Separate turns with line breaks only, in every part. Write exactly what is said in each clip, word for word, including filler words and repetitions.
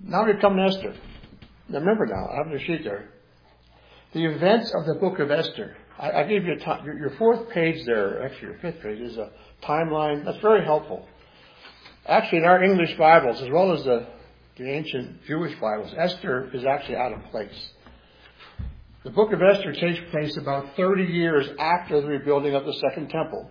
Now we come to Esther. Now remember now, I have the sheet there. The events of the book of Esther. I, I gave you a time, your, your fourth page there, actually your fifth page, is a timeline. That's very helpful. Actually, in our English Bibles, as well as the, the ancient Jewish Bibles, Esther is actually out of place. The book of Esther takes place about thirty years after the rebuilding of the Second Temple.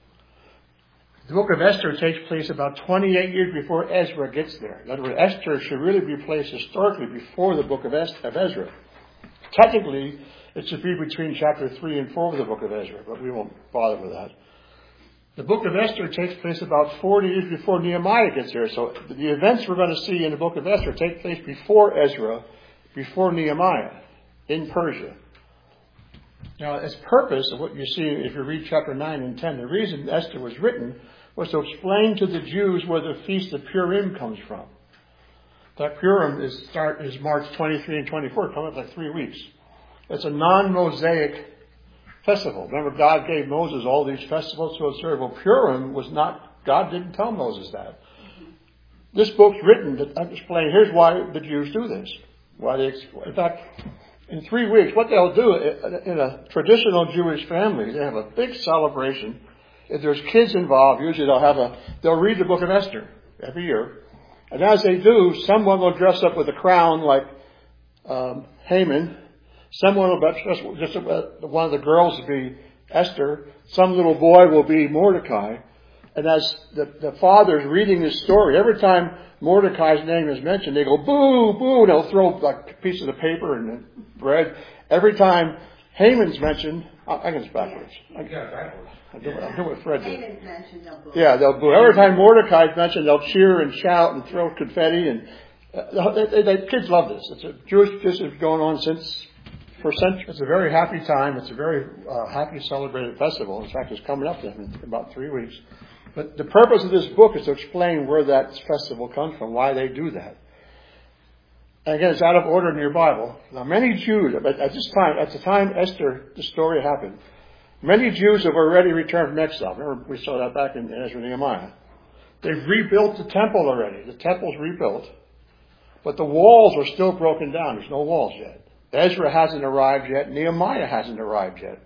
The book of Esther takes place about twenty-eight years before Ezra gets there. In other words, Esther should really be placed historically before the book of Ezra. Technically, it should be between chapter three and four of the book of Ezra, but we won't bother with that. The book of Esther takes place about forty years before Nehemiah gets there. So the events we're going to see in the book of Esther take place before Ezra, before Nehemiah, in Persia. Now, its purpose of what you see if you read chapter nine and ten, the reason Esther was written was to explain to the Jews where the Feast of Purim comes from. That Purim is start is March twenty-three and twenty-four, coming up like three weeks. It's a non-Mosaic festival. Remember, God gave Moses all these festivals to observe. Well, Purim was not, God didn't tell Moses that. This book's written to explain, here's why the Jews do this. Why they, in fact, in three weeks, what they'll do in a traditional Jewish family, they have a big celebration. If there's kids involved, usually they'll have a, they'll read the book of Esther every year. And as they do, someone will dress up with a crown like um, Haman. Someone will dress, just one of the girls will be Esther. Some little boy will be Mordecai. And as the, the father's reading this story, every time Mordecai's name is mentioned, they go, boo, boo, and they'll throw like pieces of paper and bread. Every time Haman's mentioned, I think it's backwards. I, backwards. I do, I do what Fred did. Haman's mentioned, they'll boo. Yeah, they'll boo. Every time Mordecai's mentioned, they'll cheer and shout and throw confetti. And uh, they, they, they, kids love this. It's a Jewish tradition going on since for centuries. It's a very happy time. It's a very uh, happy celebrated festival. In fact, it's coming up in about three weeks. But the purpose of this book is to explain where that festival comes from, why they do that. And again, it's out of order in your Bible. Now, many Jews, but at this time, at the time Esther, the story happened, many Jews have already returned from exile. Remember, we saw that back in Ezra and Nehemiah. They've rebuilt the temple already. The temple's rebuilt. But the walls are still broken down. There's no walls yet. Ezra hasn't arrived yet. Nehemiah hasn't arrived yet.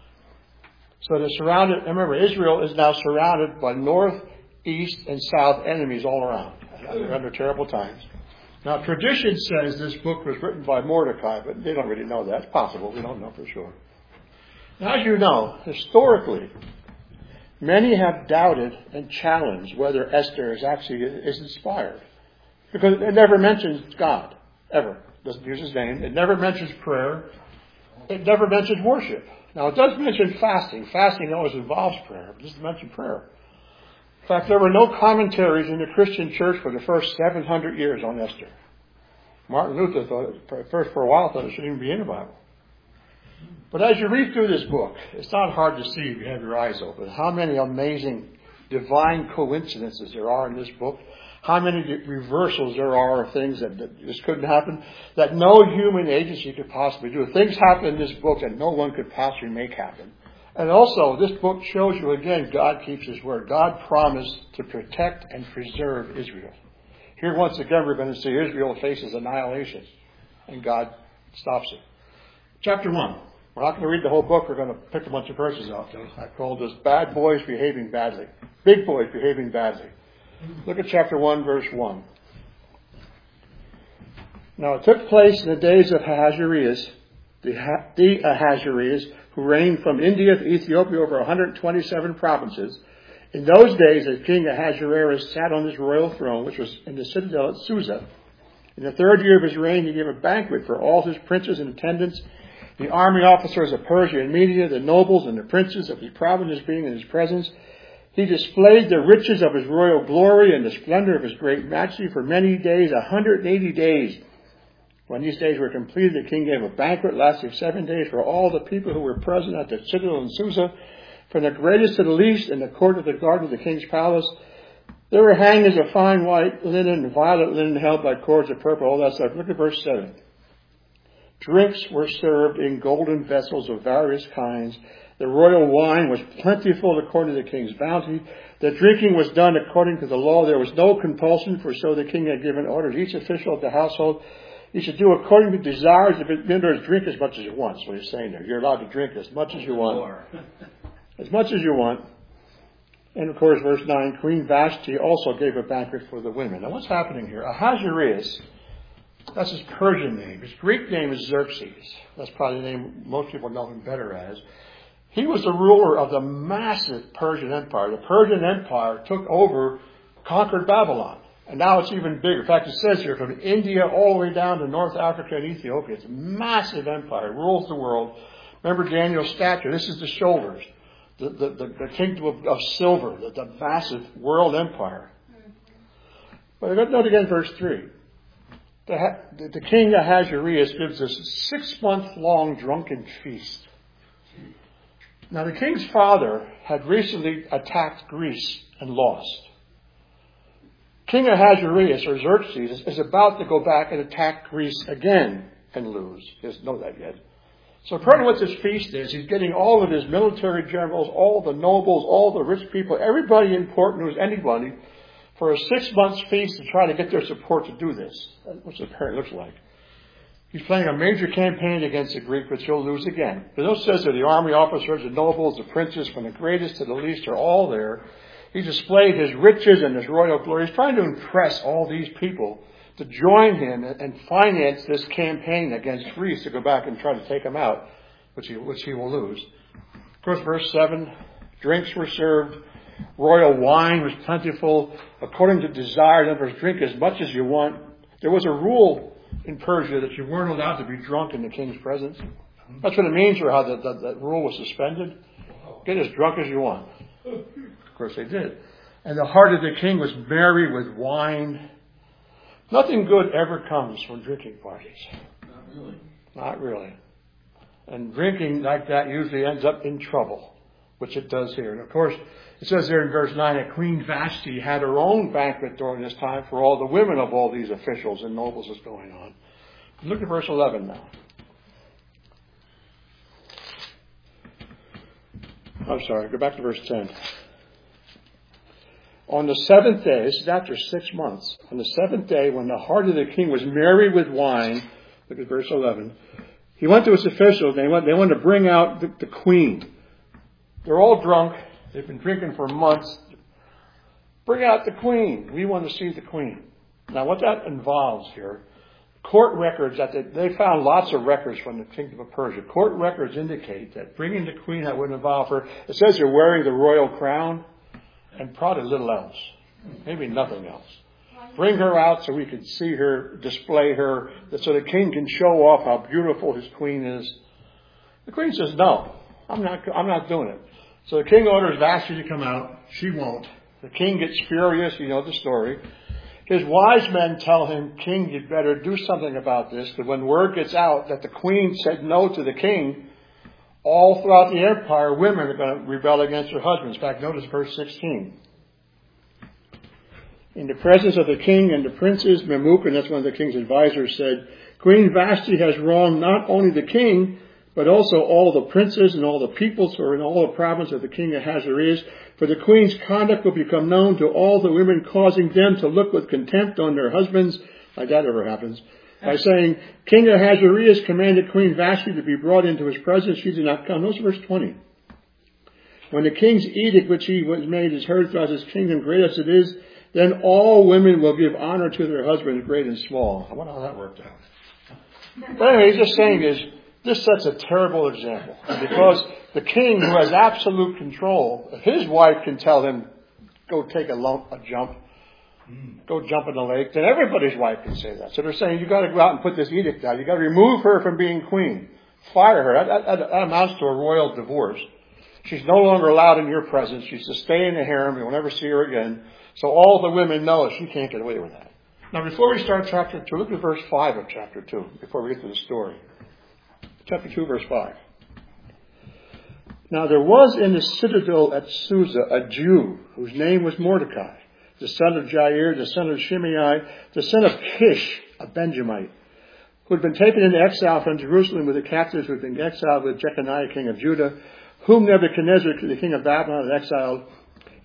So they're surrounded. Remember, Israel is now surrounded by north, east, and south enemies all around. They're under terrible times. Now, tradition says this book was written by Mordecai, but they don't really know that. It's possible. We don't know for sure. Now, as you know, historically, many have doubted and challenged whether Esther is actually is inspired. Because it never mentions God, ever. It doesn't use his name. It never mentions prayer. It never mentions worship. Now, it does mention fasting. Fasting always involves prayer, but it doesn't mention prayer. In fact, there were no commentaries in the Christian church for the first seven hundred years on Esther. Martin Luther thought, first for a while, thought it shouldn't even be in the Bible. But as you read through this book, it's not hard to see if you have your eyes open how many amazing divine coincidences there are in this book. How many reversals there are of things that, that just couldn't happen, that no human agency could possibly do. Things happen in this book that no one could possibly make happen. And also, this book shows you again, God keeps his word. God promised to protect and preserve Israel. Here, once again, we're going to see Israel faces annihilation, and God stops it. Chapter one. We're not going to read the whole book. We're going to pick a bunch of verses out. I called this Bad Boys Behaving Badly. Big Boys Behaving Badly. Look at chapter one, verse one. Now, it took place in the days of Ahasuerus, the, the Ahasuerus, who reigned from India to Ethiopia over one hundred twenty-seven provinces. In those days, as King Ahasuerus sat on his royal throne, which was in the citadel at Susa. In the third year of his reign, he gave a banquet for all his princes and attendants, the army officers of Persia and Media, the nobles and the princes of his provinces being in his presence. He displayed the riches of his royal glory and the splendor of his great majesty for many days, one hundred eighty days. When these days were completed, the king gave a banquet lasting seven days for all the people who were present at the citadel in Susa, from the greatest to the least, in the court of the garden of the king's palace. There were hangings of fine white linen and violet linen held by cords of purple, all that stuff. Look at verse seven. Drinks were served in golden vessels of various kinds. The royal wine was plentiful according to the king's bounty. The drinking was done according to the law. There was no compulsion, for so the king had given orders. Each official of the household, you should do according to desires. If it vendors, drink as much as you want. That's what he's saying there. You're allowed to drink as much as you want. As much as you want. And of course, verse nine, Queen Vashti also gave a banquet for the women. Now what's happening here? Ahasuerus, that's his Persian name. His Greek name is Xerxes. That's probably the name most people know him better as. He was the ruler of the massive Persian Empire. The Persian Empire took over, conquered Babylon. And now it's even bigger. In fact, it says here from India all the way down to North Africa and Ethiopia. It's a massive empire. It rules the world. Remember Daniel's statue. This is the shoulders. The, the, the, the kingdom of, of silver. The, the massive world empire. But note again verse three. The, the, the king Ahasuerus gives us a six-month-long drunken feast. Now, the king's father had recently attacked Greece and lost. King Ahasuerus, or Xerxes, is about to go back and attack Greece again and lose. He doesn't know that yet. So according to what this feast is, he's getting all of his military generals, all the nobles, all the rich people, everybody important who's anybody, for a six-month feast to try to get their support to do this. That's what it looks like. He's playing a major campaign against the Greek, which he'll lose again. But it says that the army officers, the nobles, the princes, from the greatest to the least, are all there. He displayed his riches and his royal glory. He's trying to impress all these people to join him and finance this campaign against Greece to go back and try to take him out, which he, which he will lose. Of course, verse seven, drinks were served. Royal wine was plentiful. According to desire, in other words, drink as much as you want. There was a rule in Persia that you weren't allowed to be drunk in the king's presence. That's what it means, or how that, that, that rule was suspended. Get as drunk as you want. Of course they did. And the heart of the king was merry with wine. Nothing good ever comes from drinking parties.
Not really.
Not really. And drinking like that usually ends up in trouble, which it does here. And of course, it says there in verse nine that Queen Vashti had her own banquet during this time for all the women of all these officials and nobles that's going on. Look at verse eleven now. I'm sorry, go back to verse ten. On the seventh day, this is after six months, on the seventh day when the heart of the king was merry with wine, look at verse eleven, he went to his officials, they went, they wanted to bring out the, the queen. They're all drunk. They've been drinking for months. Bring out the queen. We want to see the queen. Now, what that involves here, court records, that they, they found lots of records from the kingdom of Persia. Court records indicate that bringing the queen, that would involve her. It says you're wearing the royal crown and probably little else. Maybe nothing else. Bring her out so we can see her, display her, so the king can show off how beautiful his queen is. The queen says, no, I'm not, I'm not doing it. So the king orders Vashti to come out. She won't. The king gets furious. You know the story. His wise men tell him, King, you'd better do something about this. Because when word gets out that the queen said no to the king, all throughout the empire, women are going to rebel against their husbands. In fact, notice verse sixteen. In the presence of the king and the princes, Memucan, that's one of the king's advisors, said, Queen Vashti has wronged not only the king, but also all the princes and all the peoples who are in all the province of the king Ahasuerus. For the queen's conduct will become known to all the women, causing them to look with contempt on their husbands, like that ever happens, by saying, King Ahasuerus commanded Queen Vashti to be brought into his presence. She did not come. Notice verse twenty. When the king's edict which he was made is heard throughout his kingdom, great as it is, then all women will give honor to their husbands, great and small. I wonder how that worked out. But anyway, he's just saying is, this sets a terrible example. Because the king, who has absolute control, if his wife can tell him, go take a, lump, a jump, go jump in the lake, then everybody's wife can say that. So they're saying, you've got to go out and put this edict out. You've got to remove her from being queen. Fire her. That, that, that amounts to a royal divorce. She's no longer allowed in your presence. She's to stay in the harem. You'll never see her again. So all the women know she can't get away with that. Now, before we start chapter two, look at verse five of chapter two, before we get to the story. Chapter two, verse five. Now there was in the citadel at Susa a Jew whose name was Mordecai, the son of Jair, the son of Shimei, the son of Kish, a Benjamite, who had been taken into exile from Jerusalem with the captives who had been exiled with Jeconiah, king of Judah, whom Nebuchadnezzar, the king of Babylon, had exiled.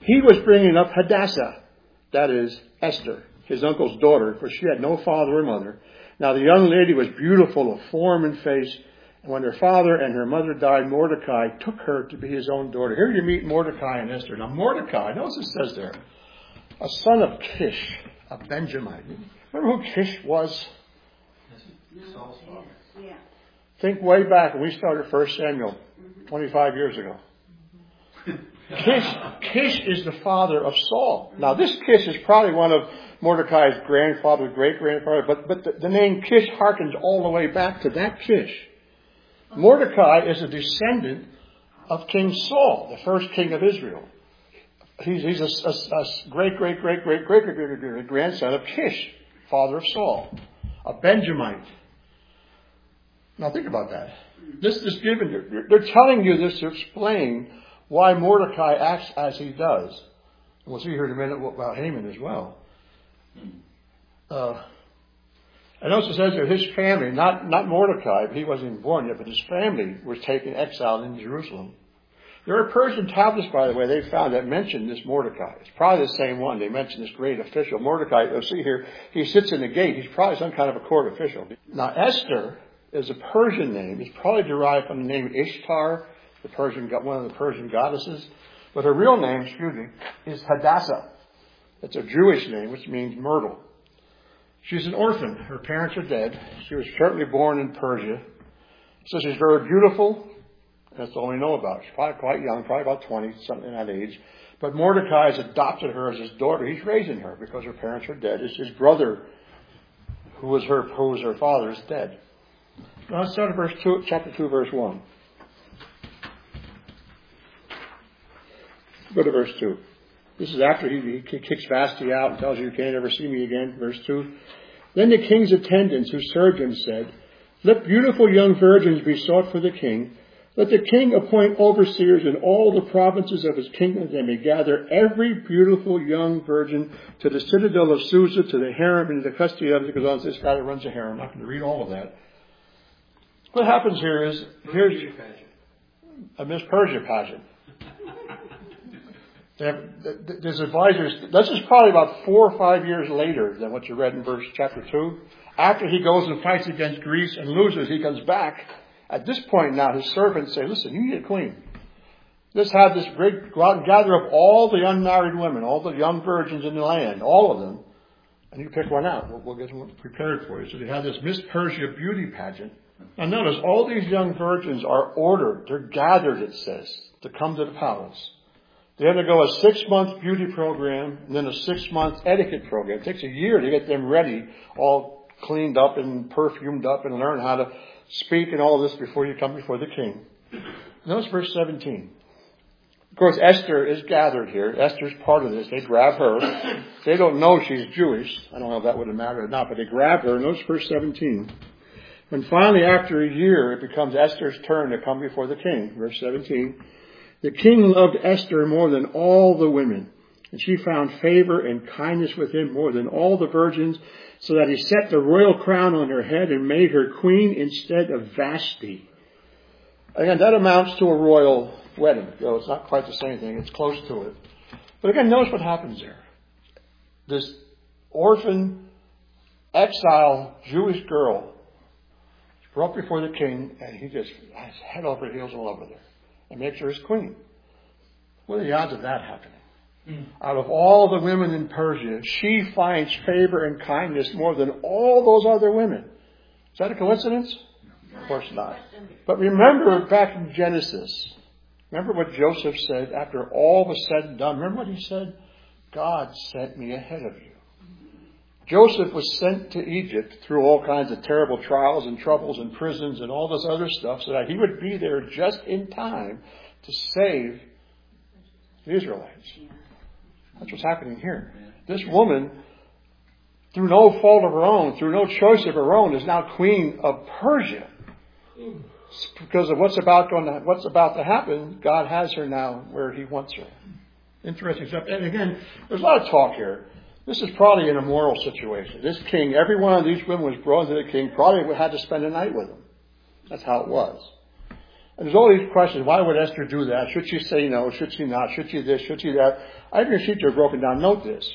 He was bringing up Hadassah, that is, Esther, his uncle's daughter, for she had no father or mother. Now the young lady was beautiful of form and face, and when her father and her mother died, Mordecai took her to be his own daughter. Here you meet Mordecai and Esther. Now Mordecai, notice it says there, a son of Kish, a Benjamite. Remember who Kish was?
Saul's father. Yeah.
Think way back when we started First Samuel, twenty-five years ago. Kish, Kish is the father of Saul. Now this Kish is probably one of Mordecai's grandfather, great-grandfather, but, but the, the name Kish harkens all the way back to that Kish. Mordecai is a descendant of King Saul, the first king of Israel. He's, he's a, a, a great, great, great, great, great, great, great, great grandson of Kish, father of Saul, a Benjamite. Now think about that. This is given. They're telling you this to explain why Mordecai acts as he does. And we'll see here in a minute about Haman as well. Uh, and also says that his family, not, not Mordecai, he wasn't even born yet, but his family was taken exiled in Jerusalem. There are Persian tablets, by the way, they found that mention this Mordecai. It's probably the same one. They mention this great official. Mordecai, you'll see here, he sits in the gate. He's probably some kind of a court official. Now, Esther is a Persian name. It's probably derived from the name Ishtar, the Persian, one of the Persian goddesses. But her real name, excuse me, is Hadassah. It's a Jewish name, which means myrtle. She's an orphan. Her parents are dead. She was certainly born in Persia. So she's very beautiful. That's all we know about her. She's probably quite young, probably about twenty, something in that age. But Mordecai has adopted her as his daughter. He's raising her because her parents are dead. His brother, who was her, who was her father, is dead. Now let's start at verse two, chapter two, verse one. Go to verse two. This is after he, he kicks Vashti out and tells her, you can't ever see me again. Verse two. Then the king's attendants who served him said, let beautiful young virgins be sought for the king. Let the king appoint overseers in all the provinces of his kingdom. They may gather every beautiful young virgin to the citadel of Susa, to the harem, and to the custody of it. Because on this guy that runs a harem. I'm not going to read all of that. What happens here is, here's a Miss Persia pageant. There's advisors. This is probably about four or five years later than what you read in verse chapter two. After he goes and fights against Greece and loses, he comes back. At this point now, his servants say, listen, you need a queen. Let's have this great, go out and gather up all the unmarried women, all the young virgins in the land, all of them, and you pick one out. We'll, we'll get one prepared for you. So they have this Miss Persia beauty pageant. Now notice, all these young virgins are ordered, they're gathered, it says, to come to the palace. They undergo a six-month beauty program and then a six-month etiquette program. It takes a year to get them ready, all cleaned up and perfumed up, and learn how to speak and all of this before you come before the king. Notice verse seventeen. Of course, Esther is gathered here. Esther's part of this. They grab her. They don't know she's Jewish. I don't know if that would have mattered or not, but they grab her. Notice verse seventeen. When finally, after a year, it becomes Esther's turn to come before the king. Verse seventeen. The king loved Esther more than all the women, and she found favor and kindness with him more than all the virgins, so that he set the royal crown on her head and made her queen instead of Vashti. Again, that amounts to a royal wedding, though it's not quite the same thing. It's close to it. But again, notice what happens there. This orphan, exile Jewish girl is brought before the king, and he just has head over heels in love with her and makes her his queen. What are the odds of that happening? Mm. Out of all the women in Persia, she finds favor and kindness more than all those other women. Is that a coincidence? Of course not. But remember back in Genesis, remember what Joseph said after all was said and done? Remember what he said? God sent me ahead of you. Joseph was sent to Egypt through all kinds of terrible trials and troubles and prisons and all this other stuff so that he would be there just in time to save the Israelites. That's what's happening here. This woman, through no fault of her own, through no choice of her own, is now queen of Persia. Because of what's about going to, what's about to happen, God has her now where he wants her. Interesting stuff. And again, there's a lot of talk here. This is probably an immoral situation. This king, every one of these women was brought to the king, probably had to spend a night with him. That's how it was. And there's all these questions. Why would Esther do that? Should she say no? Should she not? Should she this? Should she that? I have your sheets are broken down. Note this.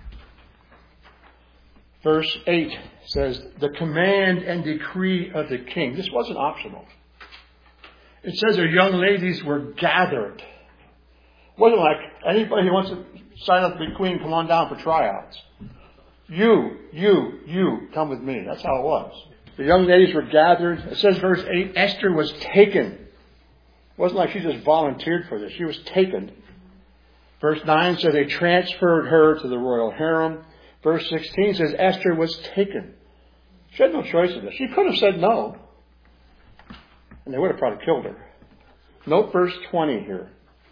Verse eight says, the command and decree of the king. This wasn't optional. It says their young ladies were gathered. It wasn't like anybody who wants to sign up to be queen, come on down for tryouts. You, you, you, come with me. That's how it was. The young ladies were gathered. It says verse eight, Esther was taken. It wasn't like she just volunteered for this. She was taken. Verse nine says they transferred her to the royal harem. Verse sixteen says Esther was taken. She had no choice in this. She could have said no. And they would have probably killed her. Note verse twenty here.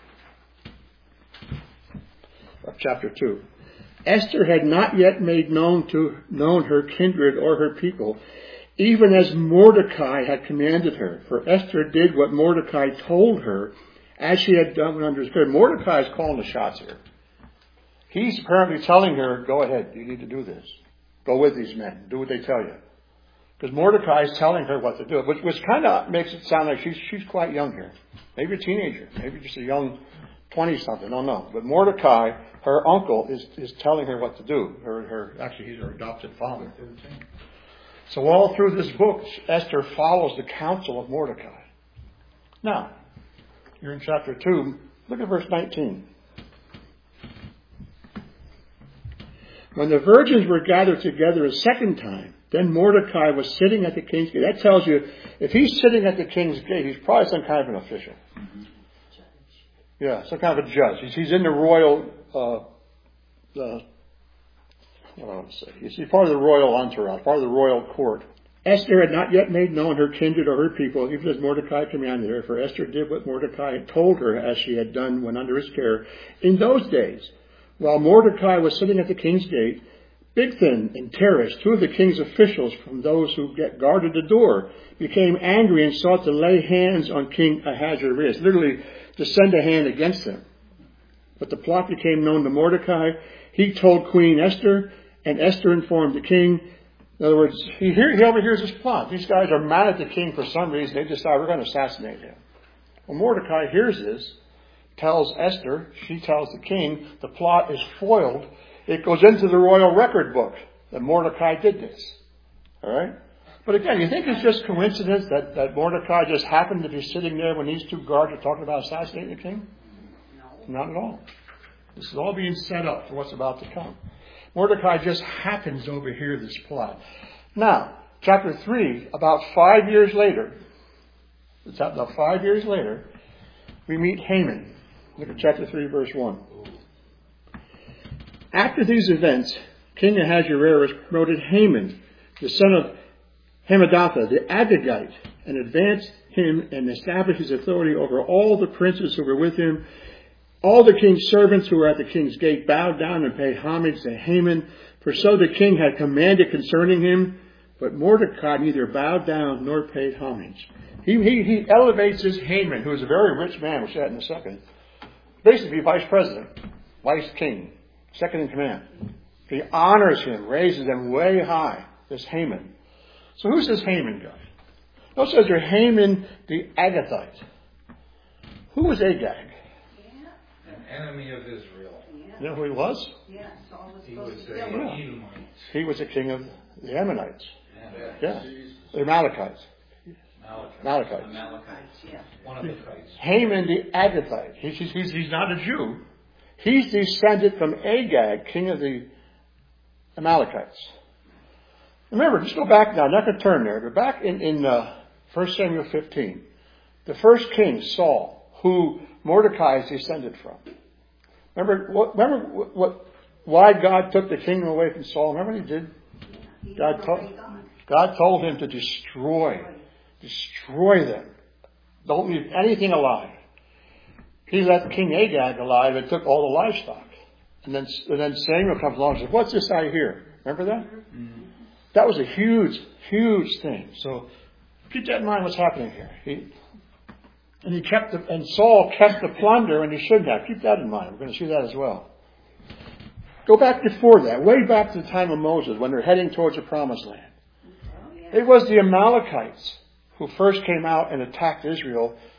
Of chapter two. Esther had not yet made known to known her kindred or her people, even as Mordecai had commanded her. For Esther did what Mordecai told her, as she had done when under his care. Mordecai is calling the shots here. He's apparently telling her, go ahead, you need to do this. Go with these men. Do what they tell you. Because Mordecai is telling her what to do, which, which kind of makes it sound like she's she's quite young here. Maybe a teenager. Maybe just a young twenty-something. I don't know. But Mordecai, her uncle, is, is telling her what to do. Her, her Actually, he's her adopted father. So all through this book, Esther follows the counsel of Mordecai. Now, you're in chapter two. Look at verse nineteen. When the virgins were gathered together a second time, then Mordecai was sitting at the king's gate. That tells you, if he's sitting at the king's gate, he's probably some kind of an official. Mm-hmm. Yeah, some kind of a judge. He's, he's in the royal, uh, uh, what do I want to say? He's part of the royal entourage, part of the royal court. Esther had not yet made known her kindred or her people, even as Mordecai commanded her, for Esther did what Mordecai had told her, as she had done when under his care. In those days, while Mordecai was sitting at the king's gate, Bigthan and Teresh, two of the king's officials from those who get guarded the door, became angry and sought to lay hands on King Ahasuerus, literally to send a hand against him. But the plot became known to Mordecai. He told Queen Esther, and Esther informed the king. In other words, he, hear, he overhears this plot. These guys are mad at the king for some reason. They decide we're going to assassinate him. Well, Mordecai hears this, tells Esther, she tells the king, the plot is foiled. It goes into the royal record book that Mordecai did this. All right? But again, you think it's just coincidence that, that Mordecai just happened to be sitting there when these two guards are talking about assassinating the king? No. Not at all. This is all being set up for what's about to come. Mordecai just happens to overhear this plot. Now, chapter three, about five years later, it's about five years later, we meet Haman. Look at chapter three, verse one. After these events, King Ahasuerus promoted Haman, the son of Hammedatha, the Agagite, and advanced him and established his authority over all the princes who were with him. All the king's servants who were at the king's gate bowed down and paid homage to Haman, for so the king had commanded concerning him. But Mordecai neither bowed down nor paid homage. He, he, he elevates this Haman, who is a very rich man, we'll say that in a second, basically vice president, vice king, second in command. He honors him, raises him way high, this Haman. So who's this Haman guy? No, it says here Haman the Agathite. Who was Agag?
An enemy of Israel.
Yeah.
You know who he was?
Yeah, Saul was
He
supposed
was
to
a
kill him.
Edomite.
He was the king of the Ammonites.
Yeah.
Yeah. The Amalekites.
Amalekites.
Amalekites.
Amalekites, yeah.
One of the kites.
Haman the Agathite. He's, he's, he's not a Jew. He's descended from Agag, king of the Amalekites. Remember, just go back now. I'm not going to turn there, but back in, in uh, First Samuel fifteen, the first king, Saul, who Mordecai is descended from. Remember what? Remember what, what? Why God took the kingdom away from Saul? Remember what He did?
He
God told God told him to destroy, destroy them. Don't leave anything alive. He left King Agag alive and took all the livestock. And then, and then Samuel comes along and says, "What's this I hear?" Remember that? Mm-hmm. That was a huge, huge thing. So keep that in mind. What's happening here? He, and he kept the, and Saul kept the plunder, and he shouldn't have. Keep that in mind. We're going to see that as well. Go back before that, way back to the time of Moses, when they're heading towards the Promised Land. Oh, yeah. It was the Amalekites who first came out and attacked Israel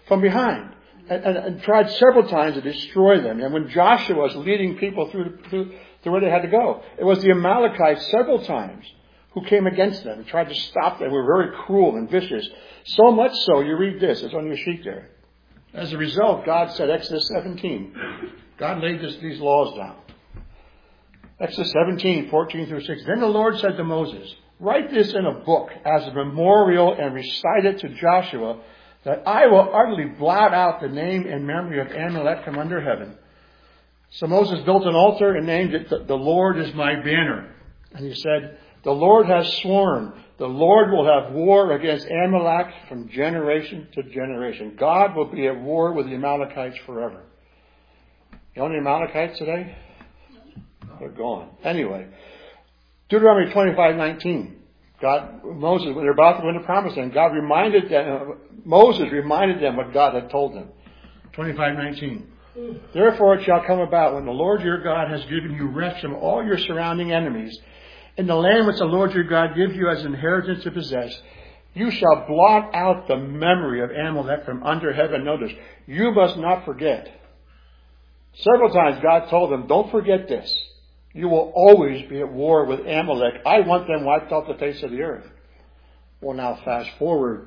from behind. And, and, and tried several times to destroy them. And when Joshua was leading people through, through, through where they had to go, it was the Amalekites several times who came against them and tried to stop them. They were very cruel and vicious. So much so, you read this, it's on your sheet there. As a result, God said, Exodus seventeen, God laid this, these laws down. Exodus seventeen, fourteen through sixteen. Then the Lord said to Moses, write this in a book as a memorial and recite it to Joshua, that I will utterly blot out the name and memory of Amalek from under heaven. So Moses built an altar and named it, The Lord is my banner. And he said, the Lord has sworn, the Lord will have war against Amalek from generation to generation. God will be at war with the Amalekites forever. You know any Amalekites today? They're gone. Anyway, Deuteronomy twenty-five nineteen. God, Moses, when they're about to win the promised land, God reminded them, Moses reminded them what God had told them. twenty-five nineteen. Therefore it shall come about when the Lord your God has given you rest from all your surrounding enemies, in the land which the Lord your God gives you as an inheritance to possess, you shall blot out the memory of Amalek from under heaven. Notice, you must not forget. Several times God told them, don't forget this. You will always be at war with Amalek. I want them wiped off the face of the earth. Well, now fast forward,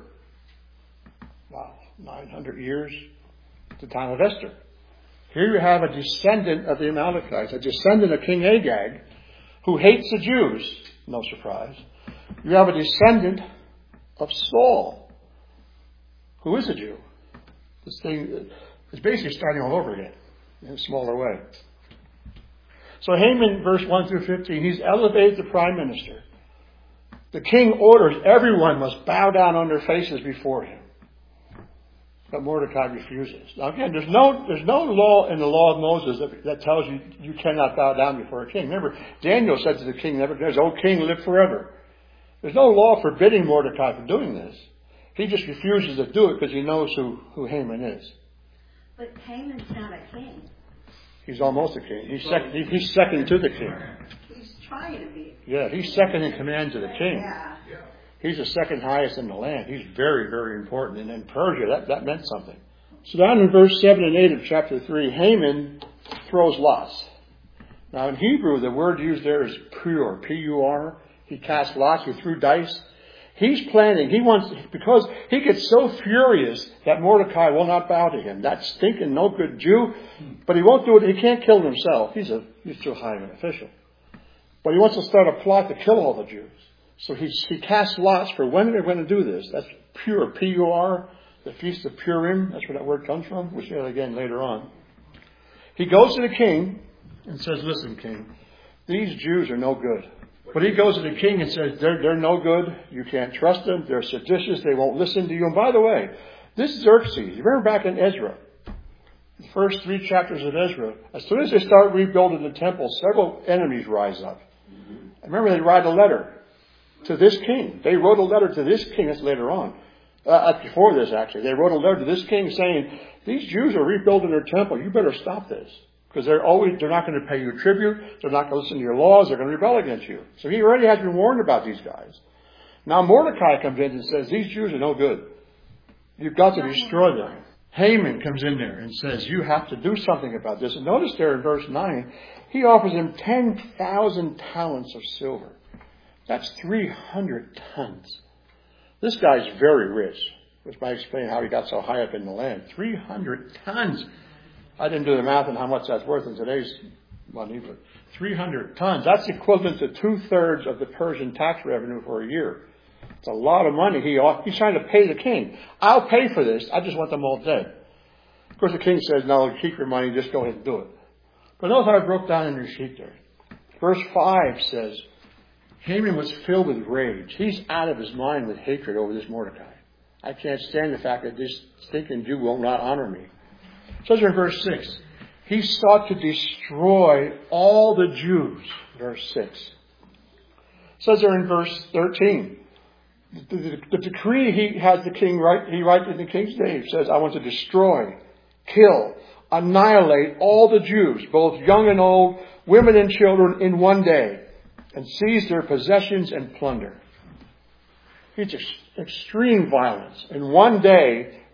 wow, nine hundred years to the time of Esther. Here you have a descendant of the Amalekites, a descendant of King Agag, who hates the Jews. No surprise. You have a descendant of Saul, who is a Jew. This thing is basically starting all over again in a smaller way. So Haman, verse one through fifteen, he's elevated to prime minister. The king orders everyone must bow down on their faces before him. But Mordecai refuses. Now again, there's no there's no law in the law of Moses that, that tells you you cannot bow down before a king. Remember, Daniel said to the king, Nebuchadnezzar, "O king, live forever." There's no law forbidding Mordecai from doing this. He just refuses to do it because he knows who, who Haman is.
But Haman's not a king.
He's almost a king. He's second, he's second to the king.
He's trying to be.
Yeah, he's second in command to the king.
Yeah.
He's the second highest in the land. He's very, very important. And in Persia, that, that meant something. So down in verse seven and eight of chapter three, Haman throws lots. Now in Hebrew, the word used there is pur, P U R. He cast lots, he threw dice. He's planning, he wants, because he gets so furious that Mordecai will not bow to him. That stinking, no good Jew. But he won't do it, he can't kill himself. He's a, he's too high of an official. But he wants to start a plot to kill all the Jews. So he, he casts lots for when they're going to do this. That's pure, P U R, the Feast of Purim. That's where that word comes from. We'll see that again later on. He goes to the king and says, listen, king, these Jews are no good. But he goes to the king and says, they're, they're no good. You can't trust them. They're seditious. They won't listen to you. And by the way, this Xerxes, you remember back in Ezra, the first three chapters of Ezra, as soon as they start rebuilding the temple, several enemies rise up. I remember they write a letter to this king. They wrote a letter to this king. That's later on. Uh, before this, actually. They wrote a letter to this king saying, these Jews are rebuilding their temple. You better stop this. Because they're always, they're not going to pay you tribute. They're not going to listen to your laws. They're going to rebel against you. So he already has been warned about these guys. Now Mordecai comes in and says, these Jews are no good. You've got to destroy them. Haman comes in there and says, you have to do something about this. And notice there in verse nine, he offers him ten thousand talents of silver. That's three hundred tons. This guy's very rich. Which might explain how he got so high up in the land. three hundred tons. I didn't do the math on how much that's worth in today's money, but three hundred tons. That's equivalent to two-thirds of the Persian tax revenue for a year. It's a lot of money. He He's trying to pay the king. I'll pay for this. I just want them all dead. Of course, the king says, no, keep your money. Just go ahead and do it. But notice how I broke down in your sheet there. Verse five says, Haman was filled with rage. He's out of his mind with hatred over this Mordecai. I can't stand the fact that this stinking Jew will not honor me. It says in verse six, he sought to destroy all the Jews. Verse six. It says there in verse thirteen, the, the, the decree he has the king write, he writes in the king's name, says, I want to destroy, kill, annihilate all the Jews, both young and old, women and children, in one day, and seize their possessions and plunder. It's ex- extreme violence. In one day,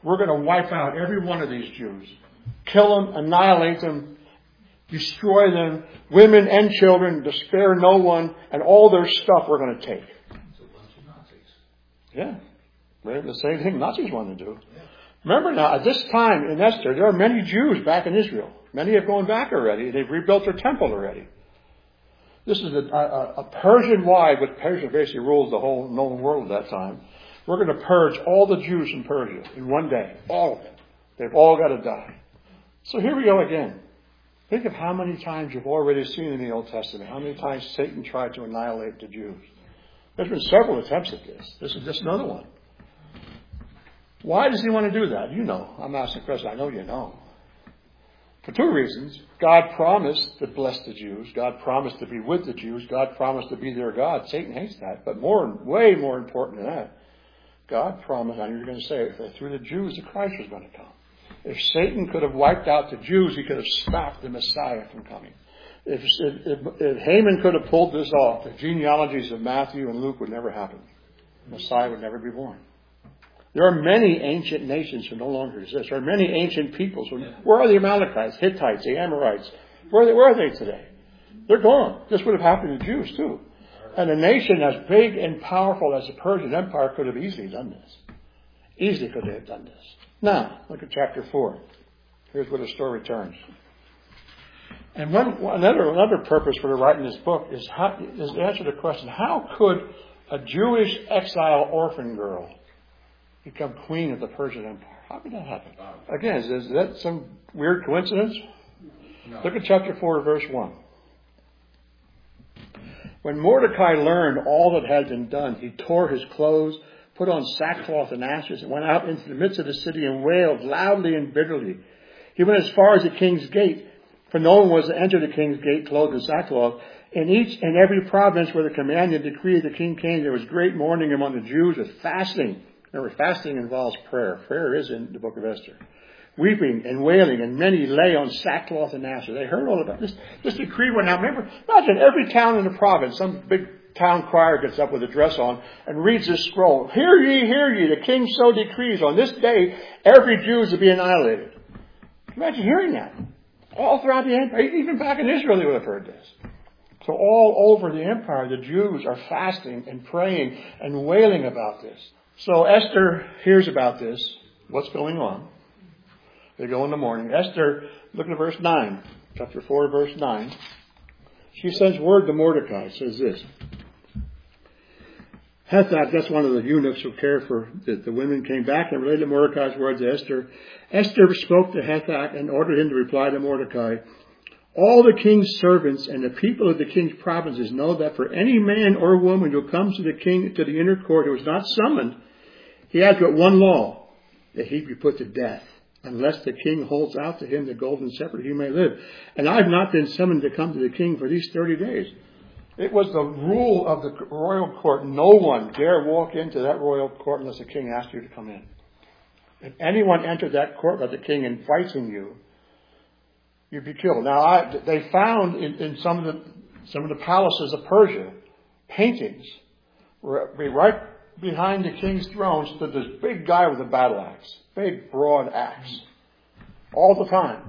we're going to wipe out every one of these Jews. Kill them, annihilate them, destroy them, women and children, to spare no one, and all their stuff we're going to take.
It's a bunch of Nazis.
Yeah. Right? The same thing Nazis want to do. Yeah. Remember now, at this time in Esther, there are many Jews back in Israel. Many have gone back already. They've rebuilt their temple already. This is a, a, a Persian-wide, but Persia basically rules the whole known world at that time. We're going to purge all the Jews from Persia in one day. All of them. They've all got to die. So here we go again. Think of how many times you've already seen in the Old Testament, how many times Satan tried to annihilate the Jews. There's been several attempts at this. This is just another one. Why does he want to do that? You know. I'm asking the question. I know you know. For two reasons. God promised to bless the Jews. God promised to be with the Jews. God promised to be their God. Satan hates that. But more, way more important than that, God promised, and you're going to say it, that through the Jews the Christ was going to come. If Satan could have wiped out the Jews, he could have stopped the Messiah from coming. If, if, if Haman could have pulled this off, the genealogies of Matthew and Luke would never happen. The Messiah would never be born. There are many ancient nations who no longer exist. There are many ancient peoples. Who, where are the Amalekites, Hittites, the Amorites? Where are, they, where are they today? They're gone. This would have happened to Jews too. And a nation as big and powerful as the Persian Empire could have easily done this. Easily could have done this. Now, look at chapter four. Here's where the story turns. And one, another, another purpose for writing this book is, how, is to answer the question, how could a Jewish exile orphan girl become queen of the Persian Empire? How could that happen? Again, is, is that some weird coincidence? No. Look at chapter four, verse one. When Mordecai learned all that had been done, he tore his clothes, put on sackcloth and ashes, and went out into the midst of the city and wailed loudly and bitterly. He went as far as the king's gate, for no one was to enter the king's gate clothed in sackcloth. In each and every province where the command and decree of the king came, there was great mourning among the Jews with fasting. Remember, fasting involves prayer. Prayer is in the book of Esther. Weeping and wailing, and many lay on sackcloth and ashes. They heard all about this. This decree went out. Remember, imagine every town in the province, some big town crier gets up with a dress on and reads this scroll. Hear ye, hear ye, the king so decrees. On this day, every Jew is to be annihilated. Imagine hearing that. All throughout the empire, even back in Israel, they would have heard this. So all over the empire, the Jews are fasting and praying and wailing about this. So Esther hears about this. What's going on? They go in the morning. Esther, look at verse nine. Chapter four, verse nine. She sends word to Mordecai. Says this. Hathach, that's one of the eunuchs who cared for the, the women, came back and related Mordecai's words to Esther. Esther spoke to Hathach and ordered him to reply to Mordecai. All the king's servants and the people of the king's provinces know that for any man or woman who comes to the king, to the inner court, who is not summoned, he has but one law, that he be put to death, unless the king holds out to him the golden scepter, he may live. And I have not been summoned to come to the king for these thirty days. It was the rule of the royal court. No one dare walk into that royal court unless the king asked you to come in. If anyone entered that court without the king inviting you, you'd be killed. Now, I, they found in, in some of the some of the palaces of Persia paintings where right behind the king's throne stood this big guy with a battle axe, big broad axe, all the time.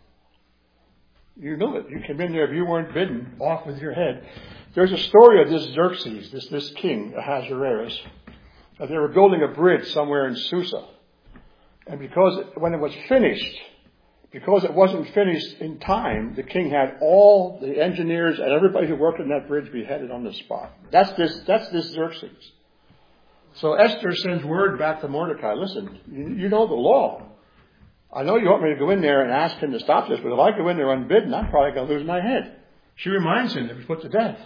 You knew it. You came in there if you weren't bidden, off with your head. There's a story of this Xerxes, this this king Ahasuerus. That they were building a bridge somewhere in Susa, and because it, when it was finished. Because it wasn't finished in time, the king had all the engineers and everybody who worked on that bridge beheaded on the spot. That's this, that's this Xerxes. So Esther sends word back to Mordecai. Listen, you, you know the law. I know you want me to go in there and ask him to stop this, but if I go in there unbidden, I'm probably going to lose my head. She reminds him to be put to death.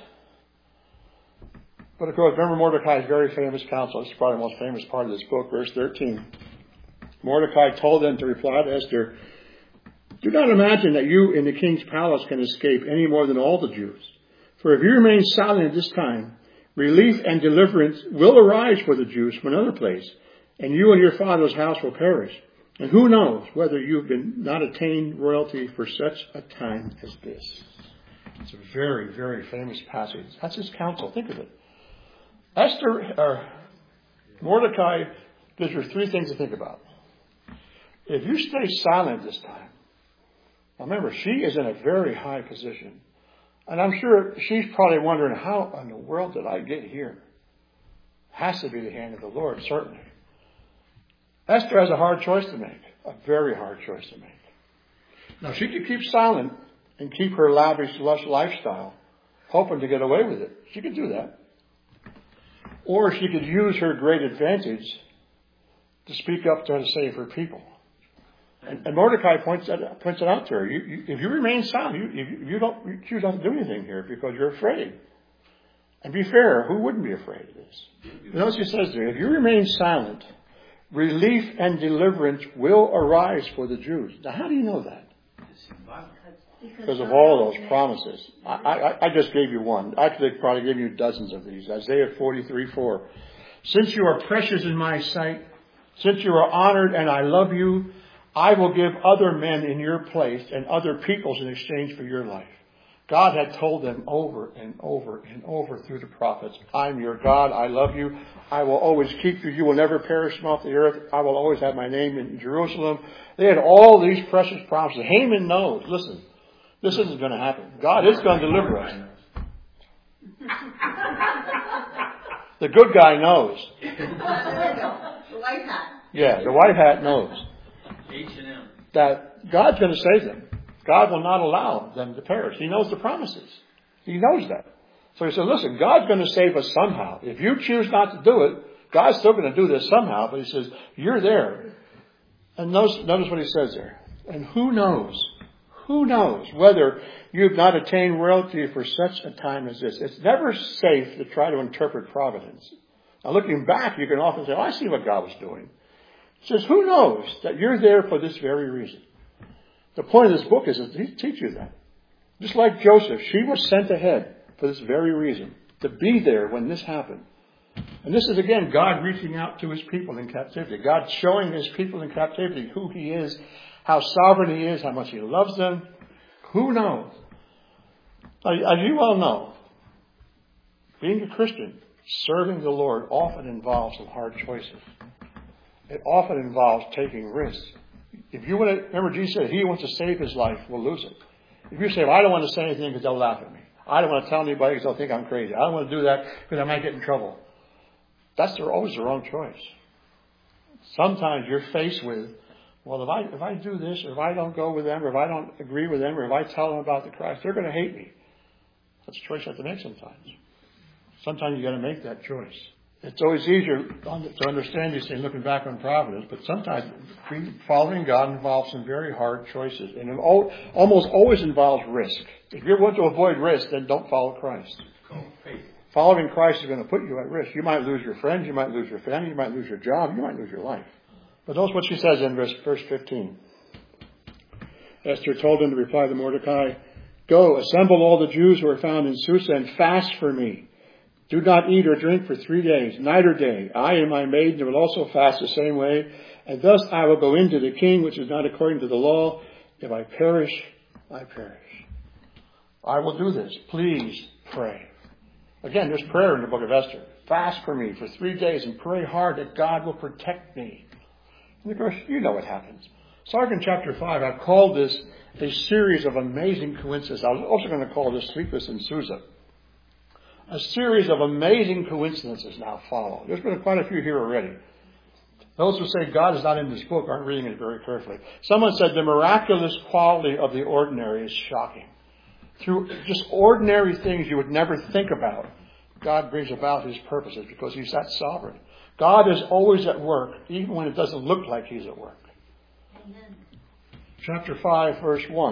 But of course, remember Mordecai's very famous counsel. This is probably the most famous part of this book, verse thirteen. Mordecai told them to reply to Esther, do not imagine that you in the king's palace can escape any more than all the Jews. For if you remain silent at this time, relief and deliverance will arise for the Jews from another place, and you and your father's house will perish. And who knows whether you've been not attained royalty for such a time as this. It's a very, very famous passage. That's his counsel. Think of it. Esther, or Mordecai, gives her three things to think about. if you stay silent this time, remember, she is in a very high position. And I'm sure she's probably wondering, how in the world did I get here? Has to be the hand of the Lord, certainly. Esther has a hard choice to make, a very hard choice to make. Now, she could keep silent and keep her lavish, lush lifestyle, hoping to get away with it. She could do that. Or she could use her great advantage to speak up to save her people. And, and Mordecai points, that, points it out to her. You, you, if you remain silent, you, you, you don't you choose not to do anything here because you're afraid. And be fair, who wouldn't be afraid of this? You notice he says there, if you remain silent, relief and deliverance will arise for the Jews. Now, how do you know that? Because of all those promises. I, I, I just gave you one. I could probably give you dozens of these. Isaiah forty-three four. Since you are precious in my sight, since you are honored and I love you, I will give other men in your place and other peoples in exchange for your life. God had told them over and over and over through the prophets, I'm your God, I love you, I will always keep you, you will never perish from off the earth, I will always have my name in Jerusalem. They had all these precious promises. Haman knows, listen, this isn't going to happen. God is going to deliver us. The good guy knows.
There we go. The white hat.
Yeah, the white hat knows
H and M.
that God's going to save them. God will not allow them to perish. He knows the promises. He knows that. So he said, listen, God's going to save us somehow. If you choose not to do it, God's still going to do this somehow. But he says, you're there. And notice, notice what he says there. And who knows? Who knows whether you've not attained royalty for such a time as this? It's never safe to try to interpret providence. Now, looking back, you can often say, oh, I see what God was doing. He says, who knows that you're there for this very reason? The point of this book is to teach you that. Just like Joseph, she was sent ahead for this very reason, to be there when this happened. And this is, again, God reaching out to his people in captivity. God showing his people in captivity who he is, how sovereign he is, how much he loves them. Who knows? As you well know, being a Christian, serving the Lord often involves some hard choices. It often involves taking risks. If you want to, remember Jesus said, he who wants to save his life will lose it. If you say, well, I don't want to say anything because they'll laugh at me. I don't want to tell anybody because they'll think I'm crazy. I don't want to do that because I might get in trouble. That's their, always the wrong choice. Sometimes you're faced with, well, if I if I do this, or if I don't go with them, or if I don't agree with them, or if I tell them about the Christ, they're going to hate me. That's a choice you have to make sometimes. Sometimes you've got to make that choice. It's always easier to understand these things looking back on providence, but sometimes following God involves some very hard choices, and it almost always involves risk. If you want to avoid risk, then don't follow Christ. Following Christ is going to put you at risk. You might lose your friends, you might lose your family, you might lose your job, you might lose your life. But notice what she says in verse, verse fifteen. Esther told him to reply to Mordecai, go, assemble all the Jews who are found in Susa and fast for me. Do not eat or drink for three days, night or day. I and my maiden will also fast the same way. And thus I will go into the king, which is not according to the law. If I perish, I perish. I will do this. Please pray. Again, there's prayer in the book of Esther. Fast for me for three days and pray hard that God will protect me. And of course, you know what happens. Starting in chapter five, I've called this a series of amazing coincidences. I was also going to call this Sleepless in Susa. A series of amazing coincidences now follow. There's been quite a few here already. Those who say God is not in this book aren't reading it very carefully. Someone said the miraculous quality of the ordinary is shocking. Through just ordinary things you would never think about, God brings about his purposes because he's that sovereign. God is always at work, even when it doesn't look like he's at work. Amen. Chapter five, verse one.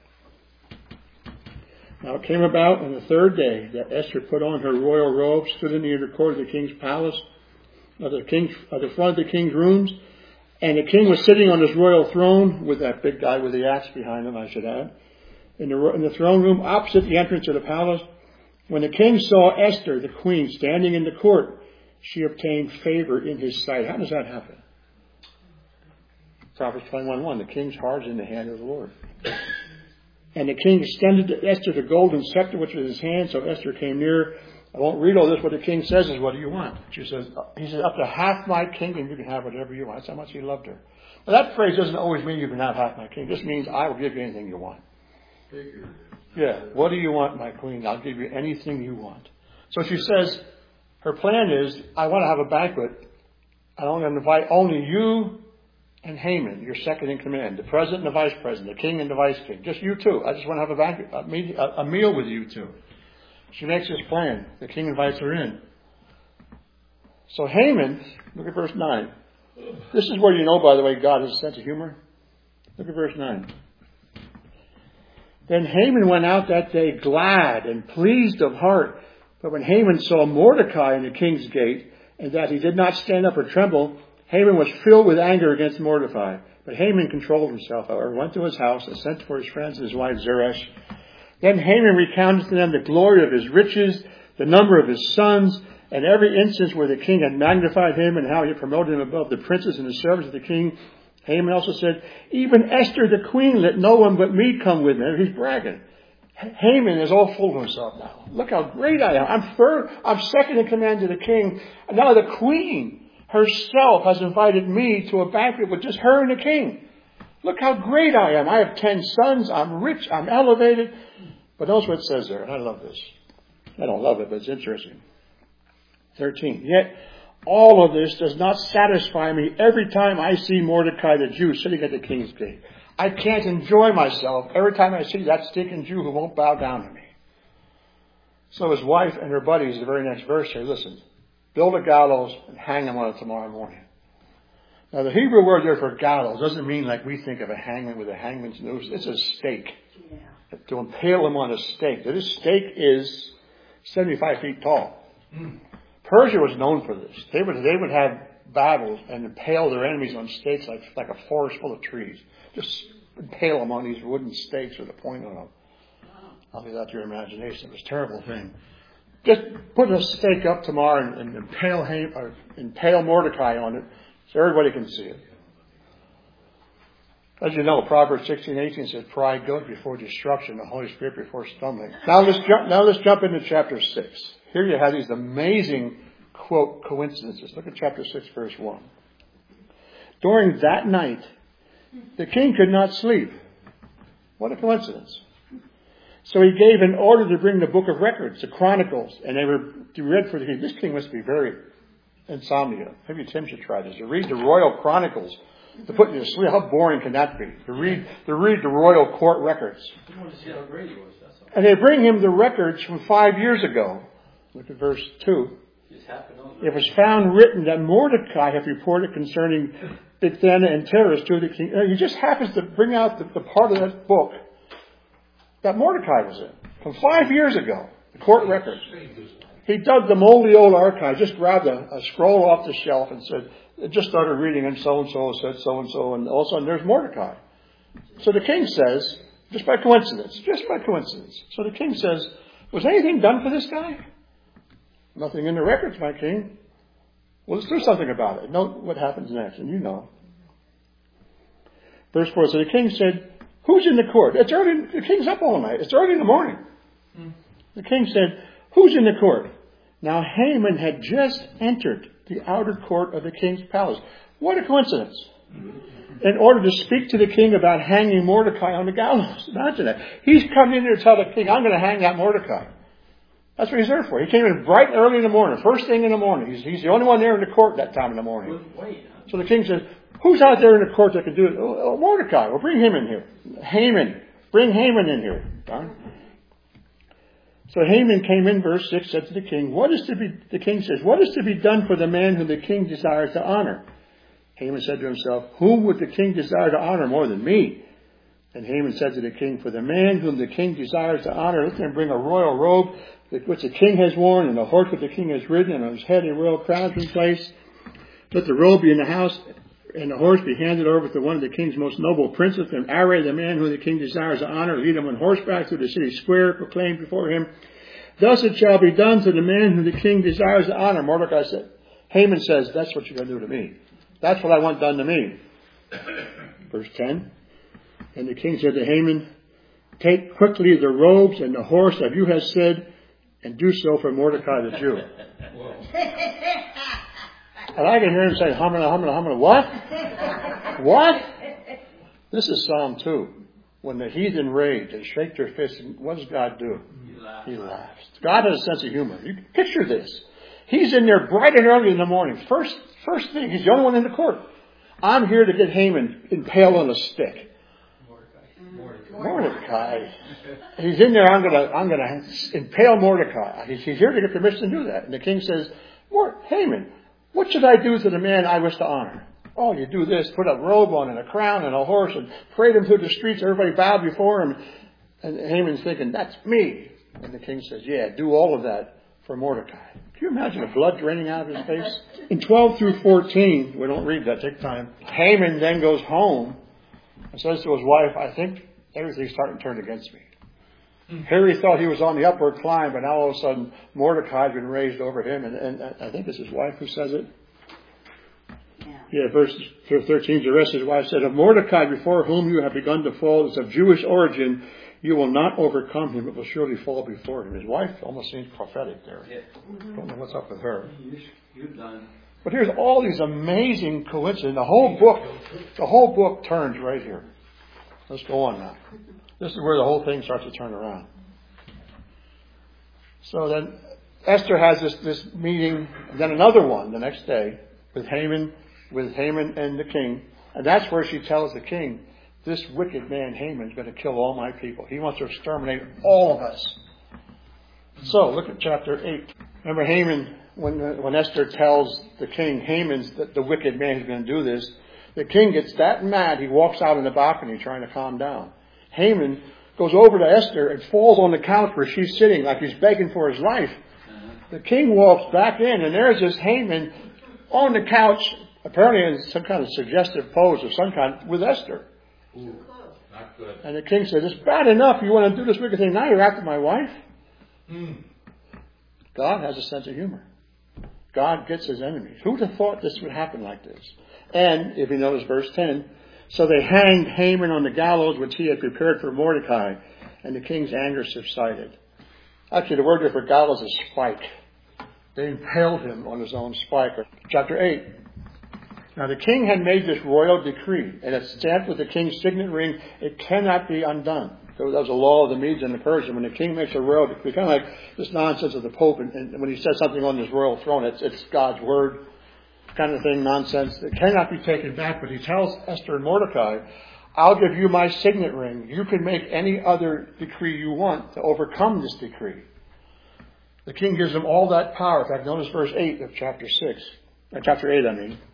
Now it came about on the third day that Esther put on her royal robe, stood in the inner court of the king's palace, at the, king's, at the front of the king's rooms, and the king was sitting on his royal throne with that big guy with the axe behind him, I should add, in the, in the throne room opposite the entrance of the palace. When the king saw Esther, the queen, standing in the court, she obtained favor in his sight. How does that happen? Proverbs twenty-one one, the king's heart is in the hand of the Lord. And the king extended to Esther the golden scepter which was in his hand, so Esther came near I won't read all this. What the king says is, what do you want? She says, he says, up to half my kingdom, you can have whatever you want. That's how much he loved her. Now, that phrase doesn't always mean you can have half my kingdom. It just means I will give you anything you want. Yeah. What do you want, my queen? I'll give you anything you want. So she says, her plan is, I want to have a banquet. I want to invite only you and Haman, your second in command, the president and the vice president, the king and the vice king. Just you two. I just want to have a banquet, a, meet, a, a meal with you two. She makes this plan. The king invites her in. So Haman, look at verse nine. This is where you know, by the way, God has a sense of humor. Look at verse nine. Then Haman went out that day glad and pleased of heart. But when Haman saw Mordecai in the king's gate, and that he did not stand up or tremble, Haman was filled with anger against Mordecai. But Haman controlled himself, however, went to his house, and sent for his friends and his wife Zeresh. Then Haman recounted to them the glory of his riches, the number of his sons, and every instance where the king had magnified him, and how he had promoted him above the princes and the servants of the king. Haman also said, even Esther the queen, let no one but me come with me. He's bragging. Haman is all full of himself now. Look how great I am. I'm third, I'm second in command to the king. And now the queen herself has invited me to a banquet with just her and the king. Look how great I am. I have ten sons. I'm rich. I'm elevated. But notice what it says there. And I love this. I don't love it, but it's interesting. thirteen. Yet all of this does not satisfy me every time I see Mordecai the Jew sitting at the king's gate. I can't enjoy myself every time I see that stinking Jew who won't bow down to me. So his wife and her buddies, the very next verse, say, listen, build a gallows and hang him on it tomorrow morning. Now the Hebrew word there for gallows doesn't mean like we think of a hangman with a hangman's noose. It's a stake. Yeah. To impale him on a stake. This stake is seventy-five feet tall. Mm. Persia was known for this. They would, they would have battles and impale their enemies on stakes like, like a forest full of trees. Just impale them on these wooden stakes with a point on them. I'll leave that to your imagination. It was a terrible thing. Just put a stake up tomorrow and, and impale, Ham, or impale Mordecai on it so everybody can see it. As you know, Proverbs sixteen eighteen says, pride goes before destruction, the Holy Spirit before stumbling. Now let's jump, now let's jump into chapter six. Here you have these amazing, quote, coincidences. Look at chapter six, verse one. During that night, the king could not sleep. What a coincidence. So he gave an order to bring the book of records, the chronicles, and they were read for the king. This king must be very insomnia. Maybe Tim should try this. To read the royal chronicles, to put you to sleep. How boring can that be? To read, to read the royal court records. And they bring him the records from five years ago. Look at verse two. It was found written that Mordecai had reported concerning Bigthana and Teresh to the king. He just happens to bring out the, the part of that book that Mordecai was in from five years ago, the court records. He dug the moldy old archive, just grabbed a, a scroll off the shelf and said, just started reading, and so-and-so said so-and-so, and all of a sudden there's Mordecai. So the king says, just by coincidence, just by coincidence. So the king says, was anything done for this guy? Nothing in the records, my king. Well, let's do something about it. Note what happens next, and you know. Verse four, so the king said, who's in the court? It's early, the king's up all night. It's early in the morning. Hmm. The king said, who's in the court? Now Haman had just entered the outer court of the king's palace. What a coincidence. In order to speak to the king about hanging Mordecai on the gallows. Imagine that. He's coming in here to tell the king, I'm going to hang that Mordecai. That's what he's there for. He came in bright and early in the morning, first thing in the morning. He's, he's the only one there in the court that time in the morning. So the king says, who's out there in the court that can do it? Oh, oh Mordecai. Well, bring him in here. Haman. Bring Haman in here. Darn. So Haman came in, verse six, said to the king, what is to be, the king says, what is to be done for the man whom the king desires to honor? Haman said to himself, whom would the king desire to honor more than me? And Haman said to the king, for the man whom the king desires to honor, let him bring a royal robe which the king has worn, and a horse which the king has ridden, and on his head a royal crown in place. Let the robe be in the house, and the horse be handed over to one of the king's most noble princes, and array the man whom the king desires to honor, lead him on horseback through the city square, proclaim before him, thus it shall be done to the man whom the king desires to honor. Mordecai said, Haman says, that's what you're going to do to me. That's what I want done to me. Verse ten. And the king said to Haman, take quickly the robes and the horse that you have said, and do so for Mordecai the Jew.
Whoa.
And I can hear him say, humana, humana, humana, what? What? This is Psalm two. When the heathen rage, they shake their fists, and what does God do?
He laughs.
He laughs. God has a sense of humor. You can picture this. He's in there bright and early in the morning. First, first thing, he's the only one in the court. I'm here to get Haman impaled on a stick.
Mordecai.
Mordecai. He's in there. I'm gonna, I'm gonna impale Mordecai. He's, he's here to get permission to do that. And the king says, Mord- Haman, what should I do to the man I wish to honor? Oh, you do this, put a robe on and a crown and a horse and parade him through the streets. Everybody bow before him. And Haman's thinking, that's me. And the king says, yeah, do all of that for Mordecai. Can you imagine the blood draining out of his face? In twelve through fourteen, we don't read that, take time. Haman then goes home and says to his wife, I think everything's starting to turn against me. Here he thought he was on the upward climb, but now all of a sudden Mordecai has been raised over him. And, and I think it's his wife who says it.
Yeah.
Yeah, verse thirteen, the rest of his wife said, of Mordecai before whom you have begun to fall is of Jewish origin, you will not overcome him, it will surely fall before him. His wife almost seems prophetic there.
Yeah.
Mm-hmm.
Don't know what's up with her.
You've done.
But here's all these amazing coincidences. The whole book, the whole book turns right here. Let's go on now. This is where the whole thing starts to turn around. So then Esther has this, this meeting, and then another one the next day with Haman, with Haman and the king. And that's where she tells the king, this wicked man Haman is going to kill all my people. He wants to exterminate all of us. So look at chapter eight. Remember Haman, when, when Esther tells the king, Haman's that the wicked man is going to do this, the king gets that mad, he walks out in the balcony trying to calm down. Haman goes over to Esther and falls on the couch where she's sitting like he's begging for his life. The king walks back in, and there's this Haman on the couch, apparently in some kind of suggestive pose of some kind, with Esther.
Ooh, not good.
And the king said, it's bad enough you want to do this wicked thing. Now you're after my wife.
Mm.
God has a sense of humor. God gets his enemies. Who would have thought this would happen like this? And, if you notice verse ten, so they hanged Haman on the gallows which he had prepared for Mordecai, and the king's anger subsided. Actually, the word there for gallows is spike. They impaled him on his own spike. Chapter eight. Now the king had made this royal decree, and it's stamped with the king's signet ring. It cannot be undone. So that was a law of the Medes and the Persians. When the king makes a royal decree, kind of like this nonsense of the Pope, and, and when he says something on his royal throne, it's, it's God's word kind of thing, nonsense. It cannot be taken back. But he tells Esther and Mordecai, I'll give you my signet ring. You can make any other decree you want to overcome this decree. The king gives them all that power. In fact, notice verse eight of chapter six. Or chapter eight, I mean.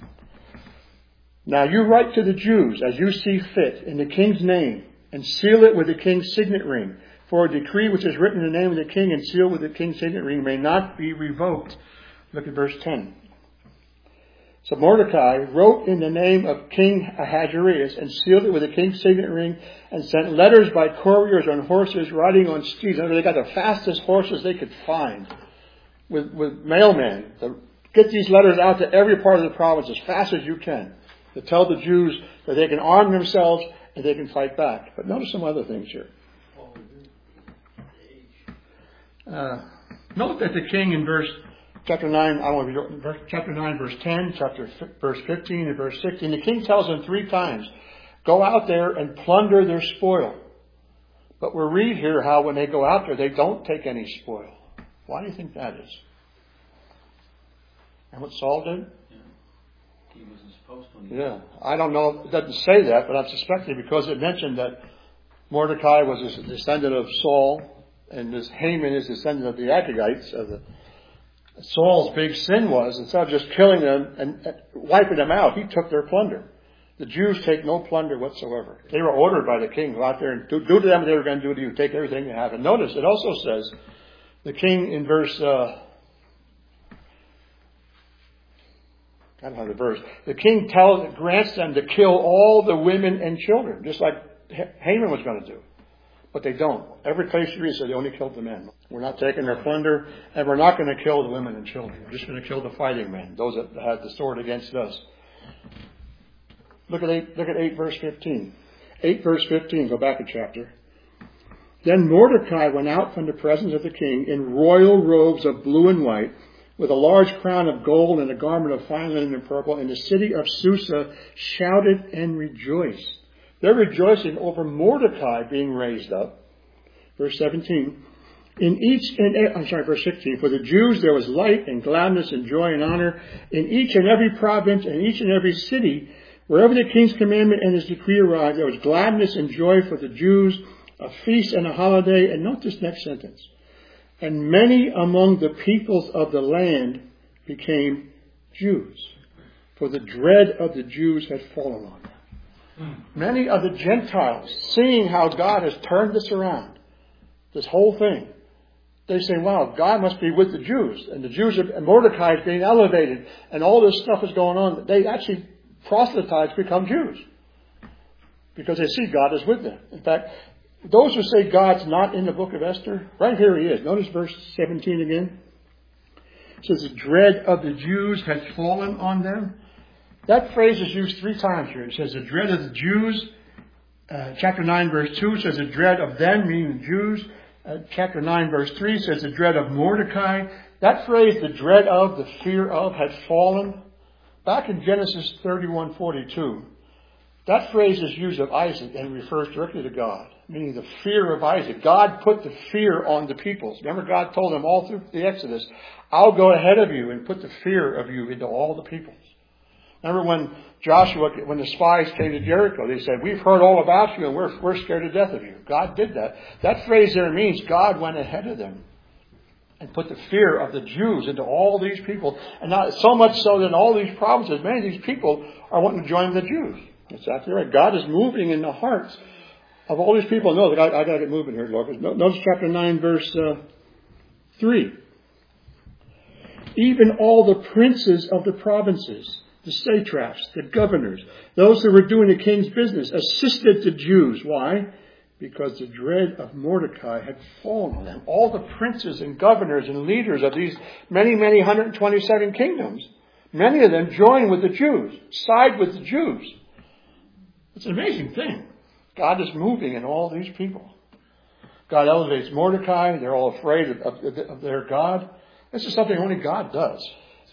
Now you write to the Jews as you see fit in the king's name, and seal it with the king's signet ring. For a decree which is written in the name of the king and sealed with the king's signet ring may not be revoked. Look at verse ten. So Mordecai wrote in the name of King Ahasuerus and sealed it with the king's signet ring and sent letters by couriers on horses riding on steeds. I mean, they got the fastest horses they could find with, with mailmen to get these letters out to every part of the province as fast as you can to tell the Jews that they can arm themselves and they can fight back. But notice some other things here. Uh, note that the king in verse Chapter nine, I want to read chapter nine, verse ten, chapter verse fifteen, and verse sixteen. The king tells them three times, go out there and plunder their spoil. But we read here how when they go out there, they don't take any spoil. Why do you think that is? And what Saul did?
Yeah. He wasn't supposed to.
Yeah, I don't know. It doesn't say that, but I'm suspecting because it mentioned that Mordecai was a descendant of Saul, and this Haman is a descendant of the Agagites, of the Saul's big sin was, instead of just killing them and wiping them out, he took their plunder. The Jews take no plunder whatsoever. They were ordered by the king, go out there and do, do to them what they were going to do to you. Take everything you have. And notice, it also says, the king in verse, uh, I don't know the verse, the king tells, grants them to kill all the women and children, just like Haman was going to do. But they don't. Every place you read says they only killed the men. We're not taking their plunder, and we're not going to kill the women and children. We're just going to kill the fighting men, those that had the sword against us. Look at eight, look at eight verse fifteen. eight verse fifteen, go back a chapter. Then Mordecai went out from the presence of the king in royal robes of blue and white, with a large crown of gold and a garment of fine linen and purple, and the city of Susa shouted and rejoiced. They're rejoicing over Mordecai being raised up. Verse seventeen. In each and I'm sorry, verse sixteen. For the Jews there was light and gladness and joy and honor in each and every province and each and every city. Wherever the king's commandment and his decree arrived, there was gladness and joy for the Jews, a feast and a holiday. And note this next sentence. And many among the peoples of the land became Jews, for the dread of the Jews had fallen on them. Many of the Gentiles, seeing how God has turned this around, this whole thing, they say, wow, God must be with the Jews. And the Jews, are, and Mordecai is being elevated, and all this stuff is going on. They actually, proselytes become Jews, because they see God is with them. In fact, those who say God's not in the book of Esther, right here he is. Notice verse seventeen again. It says, the dread of the Jews had fallen on them. That phrase is used three times here. It says, the dread of the Jews. Uh, chapter nine, verse two says, the dread of them, meaning the Jews. Uh, chapter nine, verse three says, the dread of Mordecai. That phrase, the dread of, the fear of, had fallen. Back in Genesis thirty-one forty-two, that phrase is used of Isaac and refers directly to God, meaning the fear of Isaac. God put the fear on the peoples. Remember, God told them all through the Exodus, I'll go ahead of you and put the fear of you into all the peoples. Remember when Joshua, when the spies came to Jericho, they said, we've heard all about you and we're, we're scared to death of you. God did that. That phrase there means God went ahead of them and put the fear of the Jews into all these people. And not so much so that in all these provinces, many of these people are wanting to join the Jews. That's exactly right. God is moving in the hearts of all these people. No, I, I got to get moving here, Lord. Notice chapter nine, verse uh, three. Even all the princes of the provinces, the satraps, the governors, those who were doing the king's business, assisted the Jews. Why? Because the dread of Mordecai had fallen on them. All the princes and governors and leaders of these many, many one hundred twenty-seven kingdoms, many of them joined with the Jews, side with the Jews. It's an amazing thing. God is moving in all these people. God elevates Mordecai. They're all afraid of, of, of their God. This is something only God does.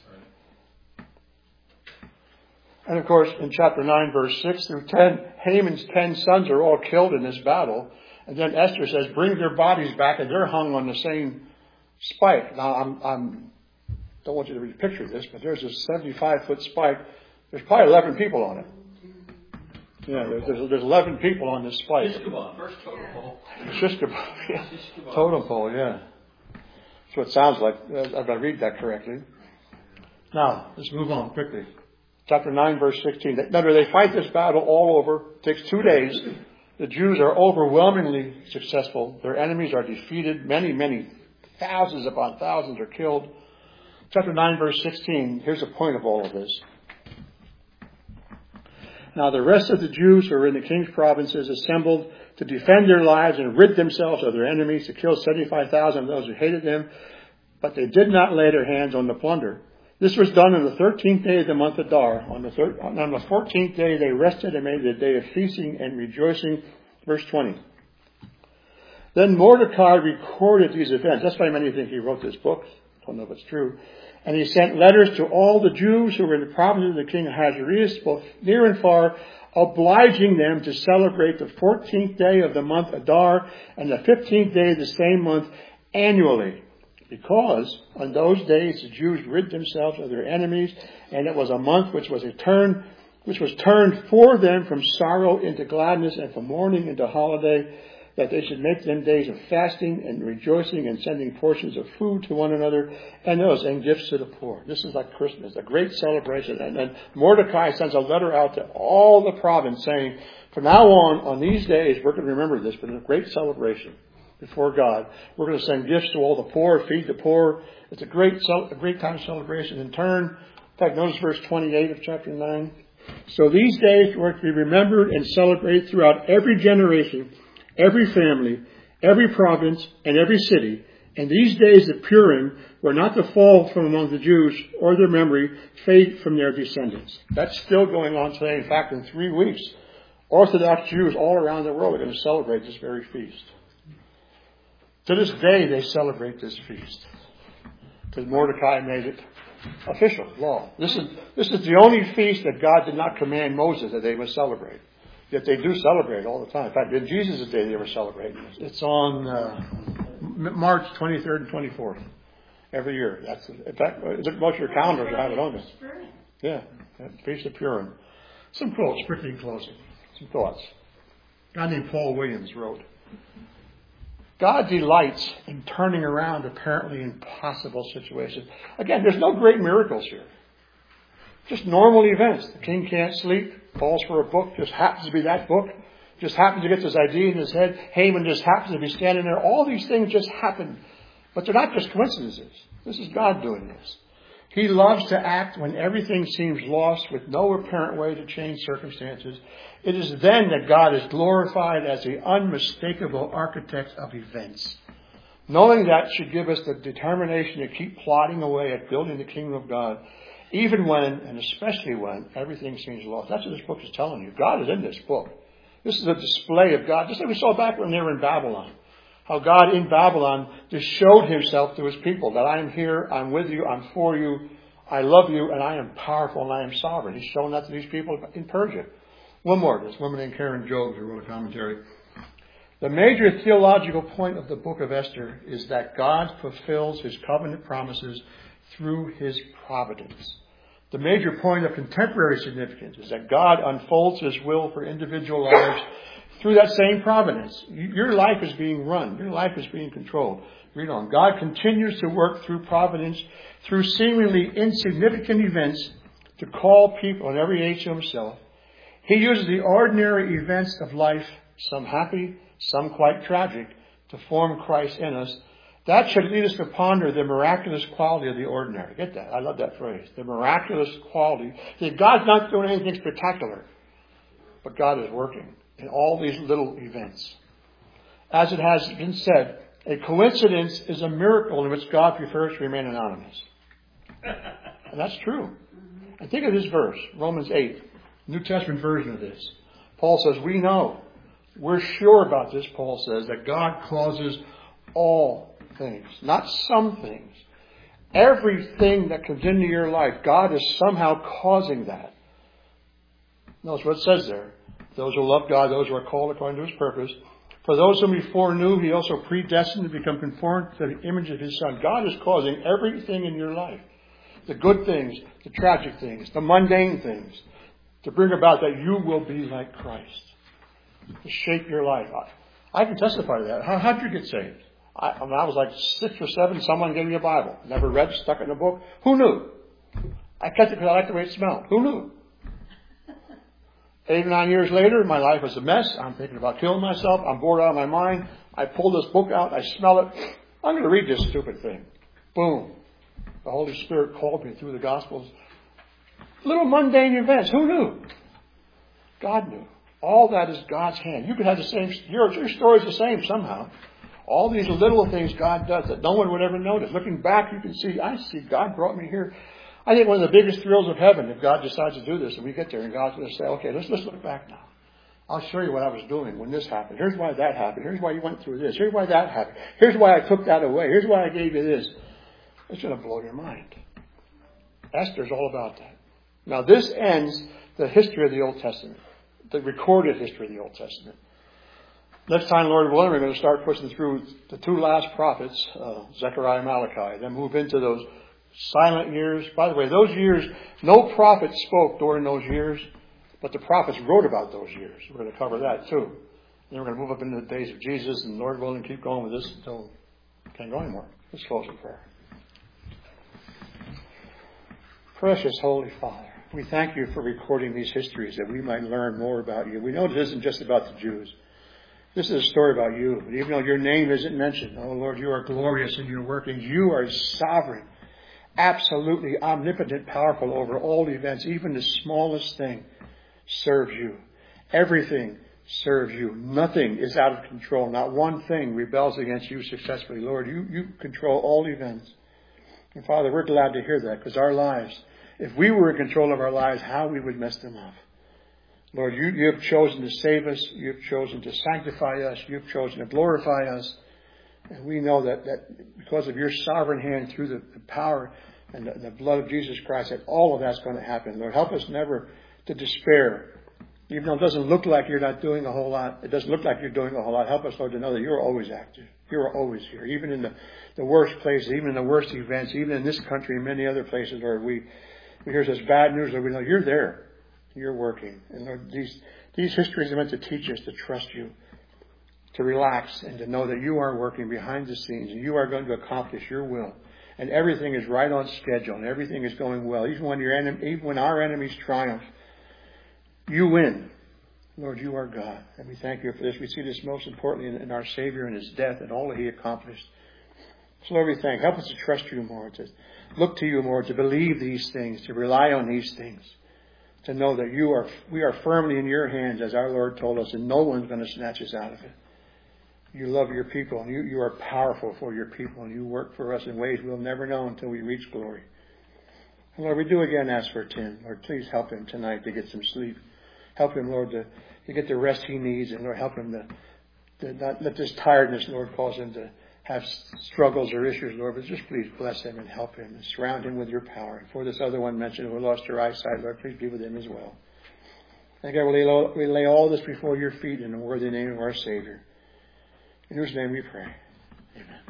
And of course, in chapter nine, verse six through ten, Haman's ten sons are all killed in this battle. And then Esther says, bring their bodies back, and they're hung on the same spike. Now, I'm, I'm don't want you to picture this, but there's a seventy-five foot spike. There's probably eleven people on it. Yeah, there's, there's, there's eleven people on this spike.
Shishkabah, first totem pole.
Shishkabah, yeah. Totem pole, yeah. That's what it sounds like, if I read that correctly. Now, let's move on quickly. Chapter nine, verse sixteen. Now, they fight this battle all over. It takes two days. The Jews are overwhelmingly successful. Their enemies are defeated. Many, many thousands upon thousands are killed. Chapter nine, verse sixteen. Here's the point of all of this. Now, the rest of the Jews who were in the king's provinces assembled to defend their lives and rid themselves of their enemies, to kill seventy-five thousand of those who hated them. But they did not lay their hands on the plunder. This was done on the thirteenth day of the month Adar. On the, thir- on the fourteenth day they rested and made it a day of feasting and rejoicing. Verse twenty. Then Mordecai recorded these events. That's why many think he wrote this book. I don't know if it's true. And he sent letters to all the Jews who were in the province of the king Ahasuerus, both near and far, obliging them to celebrate the fourteenth day of the month Adar and the fifteenth day of the same month annually. Because on those days the Jews rid themselves of their enemies, and it was a month which was a turn, which was turned for them from sorrow into gladness and from mourning into holiday, that they should make them days of fasting and rejoicing and sending portions of food to one another and those and gifts to the poor. This is like Christmas, a great celebration. And then Mordecai sends a letter out to all the province saying, from now on, on these days, we're going to remember this, but it's a great celebration before God. We're going to send gifts to all the poor, feed the poor. It's a great, a great time of celebration. In turn, in fact, notice verse twenty-eight of chapter nine. So these days were to be remembered and celebrated throughout every generation, every family, every province, and every city. And these days of Purim were not to fall from among the Jews or their memory fade from their descendants. That's still going on today. In fact, in three weeks, Orthodox Jews all around the world are going to celebrate this very feast. To this day, they celebrate this feast because Mordecai made it official law. This is this is the only feast that God did not command Moses that they must celebrate. Yet they do celebrate all the time. In fact, in Jesus' day, they were celebrating. It's on uh, March twenty-third and twenty-fourth every year. That's in fact, most of your calendars have it on it. Yeah, Feast of Purim. Some quotes, quickly in closing. Some thoughts. A guy named Paul Williams wrote, God delights in turning around apparently impossible situations. Again, there's no great miracles here. Just normal events. The king can't sleep, calls for a book, just happens to be that book. Just happens to get this idea in his head. Haman just happens to be standing there. All these things just happen. But they're not just coincidences. This is God doing this. He loves to act when everything seems lost with no apparent way to change circumstances. It is then that God is glorified as the unmistakable architect of events. Knowing that should give us the determination to keep plodding away at building the kingdom of God, even when, and especially when, everything seems lost. That's what this book is telling you. God is in this book. This is a display of God, just like we saw back when they were in Babylon. How God in Babylon just showed himself to his people, that I am here, I'm with you, I'm for you, I love you, and I am powerful and I am sovereign. He's shown that to these people in Persia. One more, this woman named Karen Jobes who wrote a commentary. The major theological point of the book of Esther is that God fulfills his covenant promises through his providence. The major point of contemporary significance is that God unfolds his will for individual lives through that same providence. Your life is being run. Your life is being controlled. Read on. God continues to work through providence, through seemingly insignificant events, to call people in every age to himself. He uses the ordinary events of life, some happy, some quite tragic, to form Christ in us. That should lead us to ponder the miraculous quality of the ordinary. Get that? I love that phrase. The miraculous quality. See, God's not doing anything spectacular, but God is working in all these little events. As it has been said, a coincidence is a miracle in which God prefers to remain anonymous. And that's true. And think of this verse, Romans eight, New Testament version of this. Paul says, we know, we're sure about this, Paul says, that God causes all things, not some things. Everything that comes into your life, God is somehow causing that. Notice what it says there. Those who love God, those who are called according to his purpose. For those whom he foreknew, he also predestined to become conformed to the image of his Son. God is causing everything in your life. The good things, the tragic things, the mundane things, to bring about that you will be like Christ. To shape your life. I, I can testify to that. How, how did you get saved? I, when I was like six or seven, someone gave me a Bible. Never read, stuck it in a book. Who knew? I kept it because I liked the way it smelled. Who knew? Eight or nine years later, my life was a mess. I'm thinking about killing myself. I'm bored out of my mind. I pull this book out. I smell it. I'm going to read this stupid thing. Boom. The Holy Spirit called me through the Gospels. Little mundane events. Who knew? God knew. All that is God's hand. You could have the same, your, your story's the same somehow. All these little things God does that no one would ever notice. Looking back, you can see, I see God brought me here. I think one of the biggest thrills of heaven, if God decides to do this, and we get there and God's going to say, okay, let's, let's look back now. I'll show you what I was doing when this happened. Here's why that happened. Here's why you went through this. Here's why that happened. Here's why I took that away. Here's why I gave you this. It's going to blow your mind. Esther's all about that. Now, this ends the history of the Old Testament, the recorded history of the Old Testament. Next time, Lord willing, we're going to start pushing through the two last prophets, uh, Zechariah and Malachi, then move into those silent years. By the way, those years, no prophet spoke during those years, but the prophets wrote about those years. We're going to cover that too. Then we're going to move up into the days of Jesus, and Lord willing, keep going with this until we can't go anymore. Let's close in prayer. Precious Holy Father, we thank you for recording these histories that we might learn more about you. We know this isn't just about the Jews. This is a story about you. But even though your name isn't mentioned, oh Lord, you are glorious in your workings. You are sovereign, absolutely omnipotent, powerful over all events. Even the smallest thing serves you. Everything serves you. Nothing is out of control. Not one thing rebels against you successfully. Lord, you, you control all events. And Father, we're glad to hear that, because our lives, if we were in control of our lives, how we would mess them up. Lord, you, you have chosen to save us. You have chosen to sanctify us. You have chosen to glorify us. And we know that, that because of your sovereign hand through the, the power and the, the blood of Jesus Christ, that all of that's going to happen. Lord, help us never to despair. Even though it doesn't look like you're not doing a whole lot, it doesn't look like you're doing a whole lot. Help us, Lord, to know that you're always active. You're always here. Even in the, the worst places, even in the worst events, even in this country and many other places, Lord, we, we hear such bad news, Lord, we know you're there. You're working. And Lord, these, these histories are meant to teach us to trust you, to relax, and to know that you are working behind the scenes and you are going to accomplish your will. And everything is right on schedule and everything is going well. Even when your enemy, even when our enemies triumph, you win. Lord, you are God. And we thank you for this. We see this most importantly in, in our Savior and His death and all that He accomplished. So Lord, we thank you. Help us to trust you more, to look to you more, to believe these things, to rely on these things, to know that you are, we are firmly in your hands, as our Lord told us, and no one's going to snatch us out of it. You love your people, and you, you are powerful for your people, and you work for us in ways we'll never know until we reach glory. And Lord, we do again ask for Tim. Lord, please help him tonight to get some sleep. Help him, Lord, to, to get the rest he needs, and Lord, help him to, to not let this tiredness, Lord, cause him to have struggles or issues, Lord, but just please bless him and help him and surround him with your power. And for this other one mentioned who lost her eyesight, Lord, please be with him as well. And God, we lay, we lay all this before your feet in the worthy name of our Savior. In whose name we pray. Amen.